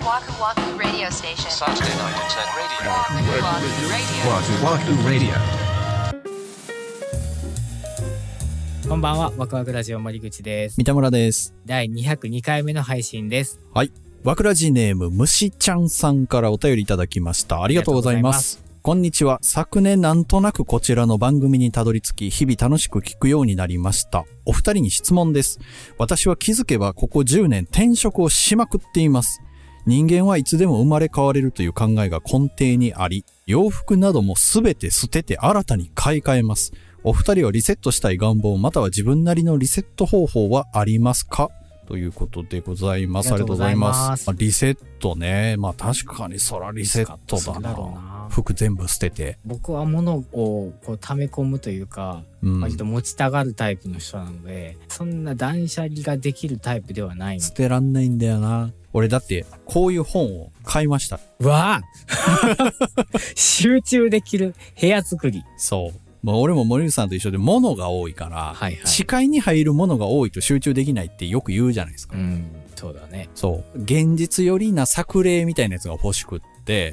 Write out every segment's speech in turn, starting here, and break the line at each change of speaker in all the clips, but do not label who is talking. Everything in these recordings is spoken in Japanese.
Waku Waku Radio Station.
Saturday night at 10 radio.
Waku Waku Radio.
Waku Radio。こんばんは、ワクワクラジオ森口です。
三田村です。
第202回目の配信です。
はい。ワクラジネームむしちゃんさんからお便りいただきました。ありがとうございます。こんにちは。昨年なんとなくこちらの番組にたどり着き、日々楽しく聞くようになりました。お二人に質問です。私は気づけばここ10年転職をしまくっています。人間はいつでも生まれ変われるという考えが根底にあり、洋服などもすべて捨てて新たに買い替えます。お二人はリセットしたい願望または自分なりのリセット方法はありますかということでございます。ありがとうございます。リセットね。まあ確かにそらリセットだな。服全部捨てて。
僕は物をこう溜め込むというか、割と持ちたがるタイプの人なので、そんな断捨離ができるタイプではないの。
捨てらんないんだよな。俺だってこういう本を買いました。
うわ集中できる部屋作り。
そう。まあ、俺も森口さんと一緒で物が多いから、視界に入る物が多いと集中できないってよく言うじゃないですか。
そうだね。
そう。現実よりな作例みたいなやつが欲しくって、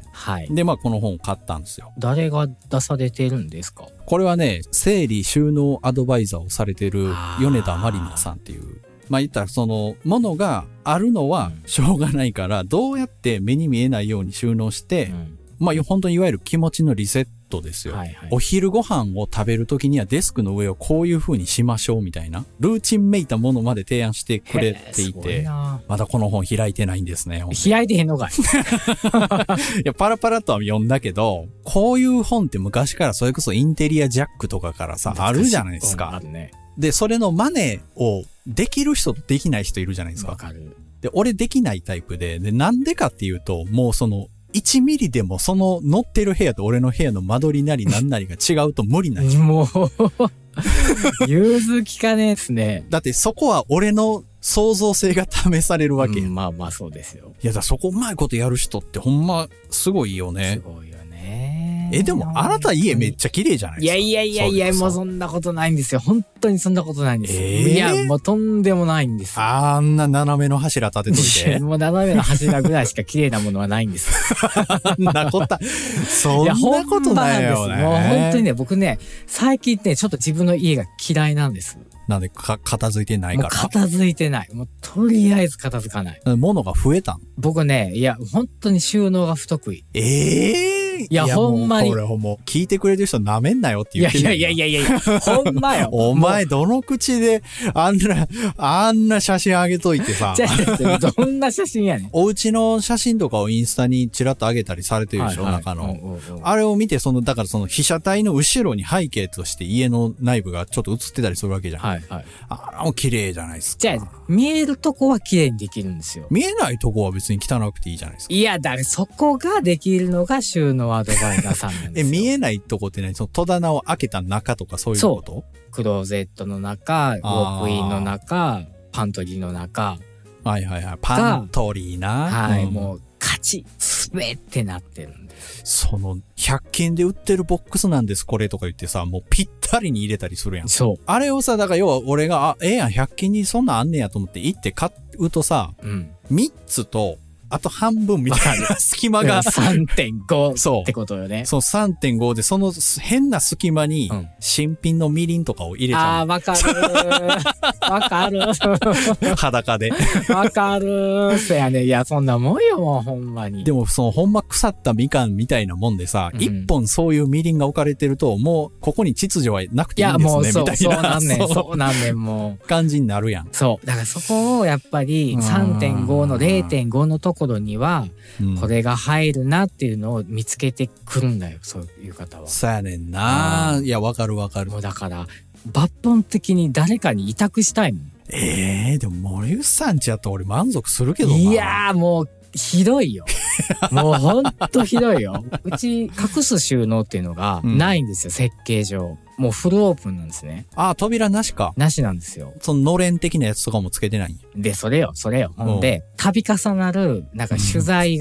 で、まあこの本を買ったんですよ。
誰が出されてるんですか？
これはね、整理収納アドバイザーをされてる米田まりなさんっていう、まあ言ったらその物があるのはしょうがないから、どうやって目に見えないように収納して、まあ本当にいわゆる気持ちのリセットですよ。お昼ご飯を食べるときにはデスクの上をこういう風にしましょうみたいなルーチンめいたものまで提案してくれていて、まだこの本開いてないんですね。
開いてへんのかい。
いや、パラパラとは読んだけど、こういう本って昔からそれこそインテリアジャックとかからさ、あるじゃないですか。で、それのマネをできる人とできない人いるじゃないですか。
わかる。
で、俺できないタイプで、なんでかっていうと、もうその、1ミリでもその乗ってる部屋と俺の部屋の間取りなりなんなりが違うと無理なんじゃん。
もう、融通きかねえですね。
だってそこは俺の創造性が試されるわけ。
まあまあそうですよ。
いやだそこうまいことやる人ってほんますごいよね。
すごいよね。
でもあなた家めっちゃ綺麗じゃないですか。
いや、もうそんなことないんですよ。本当にそんなことないんですよ。いや、もうとんでもないんですよ。
あんな斜めの柱立てといて。
もう斜めの柱ぐらいしか綺麗なものはないんです。
そんなことないよね。
もう本当にね、僕ね、最近ね、ちょっと自分の家が嫌いなんです。
なんで片付いてないから。
もう片付いてない。もうとりあえず片付かない。
物が増えたん？僕
ね、いや、本当に収納が不得意。
い
や、ほんまに。
これもう聞いてくれてる人舐めんなよって言ってる。
いや、ほんまよ。
お前、どの口で、あんな写真あげといてさ。
どんな写真やねん。
お家の写真とかをインスタにチラッと上げたりされてるでしょ、中の。あれを見て、だからその被写体の後ろに背景として家の内部がちょっと映ってたりするわけじゃん。あらも綺麗じゃないですか。
じゃあ、見えるとこは綺麗にできるんですよ。
見えないとこは別に汚くていいじゃないですか。
いや、だからそこができるのが収納アドバイザーさんなんですよ。
見えないとこってね、その戸棚を開けた中とかそういうこと？そう。
クローゼットの中、ウォークインの中、パントリーの中。
パントリーな。
もう、カチッ、スベってなってるんです。
その、100均で売ってるボックスなんです、これとか言ってさ、もうぴったりに入れたりするやん。
そう。
あれをさ、だから要は俺が、やん、100均にそんなんあんねやと思って行って買うとさ、3つと、あと半分みたいな隙間が。3.5 ってことよね。そう、3.5 で、その変な隙間に、新品のみりんとかを入れちゃう。
わかる。わかる。
裸で。
わかる。そやね。いや、そんなもんよ、もう、ほんまに。
でも、ほんま腐ったみかんみたいなもんでさ、一本そういうみりんが置かれてると、もう、ここに秩序はなくていいんですね、みたいな。
そうなんねん、もう。
感じになるやん。
そう。だからそこを、やっぱり、3.5 の 0.5 のところには、これが入るなっていうのを見つけてくるんだよ、そういう方は。
そうやねんな。いや、わかる。も
うだから、抜本的に誰かに委託したいもん。
でも森内さんちやと俺満足するけどな。
いやーもう、ひどいよ。もうほんとひどいよ。うち、隠す収納っていうのがないんですよ、設計上。もうフルオープンなんですね。
扉なしか。
なしなんですよ。
そののれん的なやつとかもつけてないんや。
で、それよ。ほんで、度重なる、なんか取材が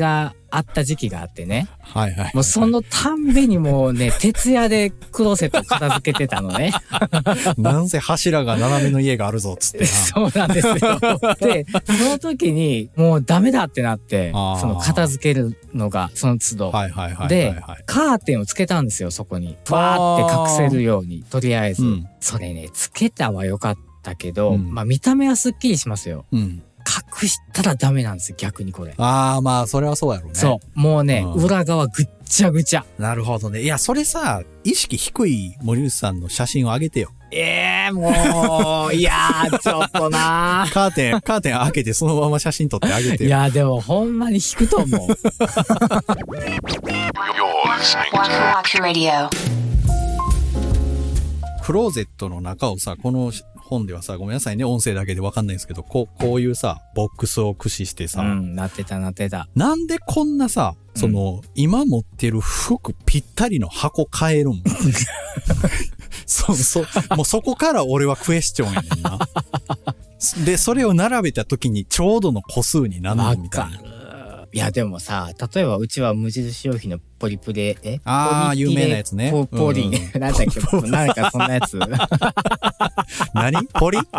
あった時期があってね。
はいはい。
もうそのたんびにもうね、徹夜でクローゼットを片付けてたのね。
なんせ柱が斜めの家があるぞっつってな。
そうなんですよ。で、その時にもうダメだってなって、その片付けるのがその都度。
はいはいはいはい、はい。
で、カーテンをつけたんですよ、そこに。バーって隠せるように、とりあえず。それね、つけたはよかったけど、まあ見た目はすっきりしますよ。隠したらダメなんですよ、逆にこれ。
ああ、まあ、それはそうやろうね。
そう。もうね、裏側ぐっちゃぐちゃ。
なるほどね。いや、それさ、意識低い森内さんの写真を上げてよ。
もう、いやー、ちょっとなー。
カーテン開けてそのまま写真撮ってあげてよ。
いや、でもほんまに引くと思う。
Waku Waku Radio.
クローゼットの中をさ、この本ではさ、ごめんなさいね、音声だけでわかんないんですけど、こういうさ、ボックスを駆使してさ、
なってた。
なんでこんなさ、今持ってる服ぴったりの箱変えるんもうそこから俺はクエスチョンやねんな。で、それを並べた時にちょうどの個数になるのみたいな。
いやでもさ、例えばうちは無印良品のポリプレ、
有名なやつね。
ポリ、なんだっけ、なんかそんなやつ。
何ポリ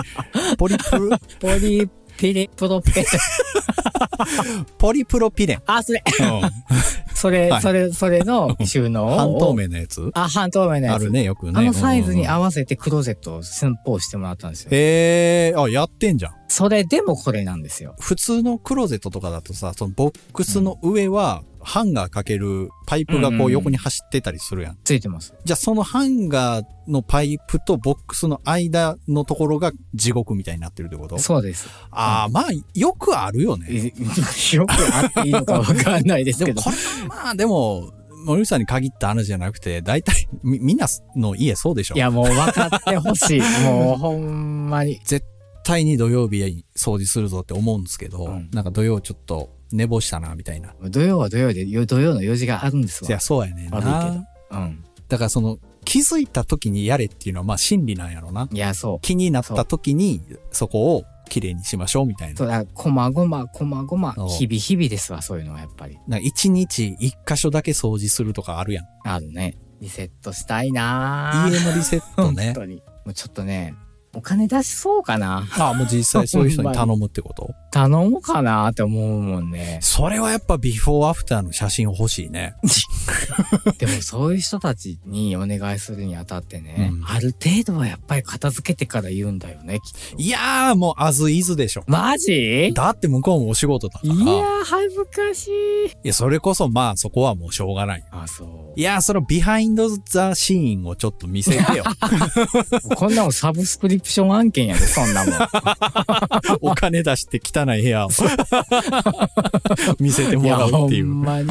ピレプロペ。
ポリプロピレン。
あ、それ。それの収納を。
半透明なやつ？
半透明なやつ。
あるね、よくね。
サイズに合わせてクローゼットを寸法してもらったんですよ。
やってんじゃん。
それでもこれなんですよ。
普通のクローゼットとかだとさ、そのボックスの上は、ハンガーかけるパイプがこう横に走ってたりするやん。
ついてます。
じゃあそのハンガーのパイプとボックスの間のところが地獄みたいになってるってこと？
そうです。
まあ、よくあるよね。
よくあっていいのかわかんないですけど。
でもこれはでも、森内さんに限った話じゃなくて、大体みんなの家そうでしょ？
いやもう分かってほしい。もうほんまに。
絶対に土曜日掃除するぞって思うんですけど、なんか土曜ちょっと寝坊したなみたいな。
土曜は土曜で土曜の用事があるんですわ。
いやそうやねんな。
悪いけど。
だから気づいた時にやれっていうのはまあ真理なんやろな。
いやそう。
気になった時にそこをきれいにしましょうみたいな。
そうだ、こまごま、日々ですわ、そういうのはやっぱり。
一日一箇所だけ掃除するとかあるやん。
あるね。リセットしたいな
家のリセットね。
本当に。もうちょっとね、お金出しそうかな。
もう実際そういう人に頼むってこと
頼もうかなって思うもんね。
それはやっぱビフォーアフターの写真欲しいね。
でもそういう人たちにお願いするにあたってね、ある程度はやっぱり片付けてから言うんだよね、きっと。
いやーもうアズイズでしょ。
マジ？
だって向こうもお仕事だから。
いやー恥ずかしい。
いや、それこそまあそこはもうしょうがない。
そう。
いやーそのビハインドザシーンをちょっと見せてよ。
こんなもんサブスクリプション案件やで、そんなもん。
お金出して汚い部屋を見せてもらうっていう。
ほんまに。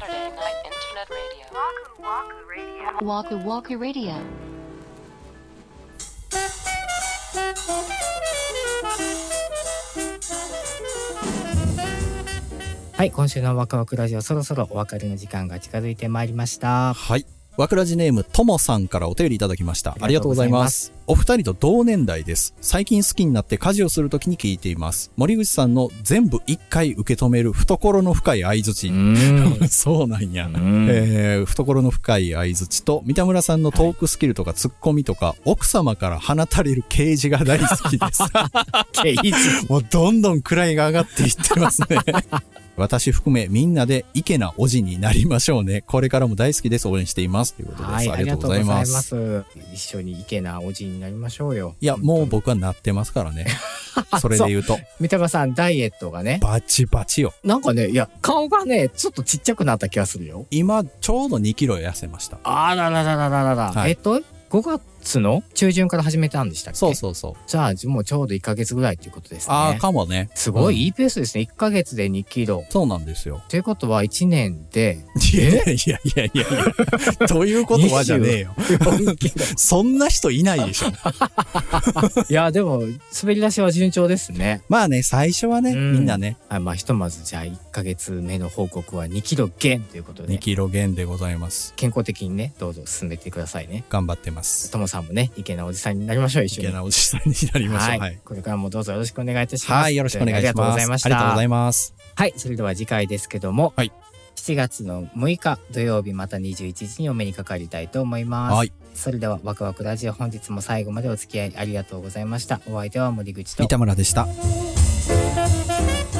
Waku Waku Radio.
はい、今週のワクワクラジオ、そろそろお別れの時間が近づいてまいりました。
はい。ワクラジネームともさんからお便りいただきました。ありがとうございます。お二人と同年代です。最近好きになって家事をするときに聞いています。森口さんの全部一回受け止める懐の深い相槌。そうなんや。懐の深い相槌と三田村さんのトークスキルとかツッコミとか、奥様から放たれる啓示が大好きです。
啓示
もうどんどん位が上がっていってますね。私含めみんなでイケなおじになりましょうね。これからも大好きです。応援しています。ということです。
はい、
ありがとうございます。
一緒にイケなおじになりましょうよ。
いや、もう僕はなってますからね。それで言うと。
三田村さん、ダイエットがね。
バチバチよ。
なんかね、いや、顔がね、ちょっとちっちゃくなった気がするよ。
今、ちょうど2キロ痩せました。
あらららららら。
はい、
5月の中旬から始めたんでしたっけ？
そうそうそう。
じゃあもうちょうど1ヶ月ぐらいっていうことですね。
かもね。
すごいいいペースですね。1ヶ月で2キロ。
そうなんですよ。
ということは1年で。
いや。ということはじゃねえよ。そんな人いないでしょ。
いや、でも、滑り出しは順調ですね。
まあね、最初はね、みんなね。
まあひとまずじゃあ1ヶ月目の報告は2キロ減ということで。
2キロ減でございます。
健康的にね、どうぞ進めてくださいね。
頑張ってます。
ともさんもね、イケなおじさんになりましょう、一緒に。
イケなおじさんになりましょう。はい。
これからもどうぞよろしくお願いいたします。
はい、よろしくお願いします。
ありがとうございました。
ありがとうございます。
はい、それでは次回ですけども、
はい。
7月の6日土曜日また21時にお目にかかりたいと思います。はい。それではワクワクラジオ、本日も最後までお付き合いありがとうございました。お相手は森口と
三田村でした。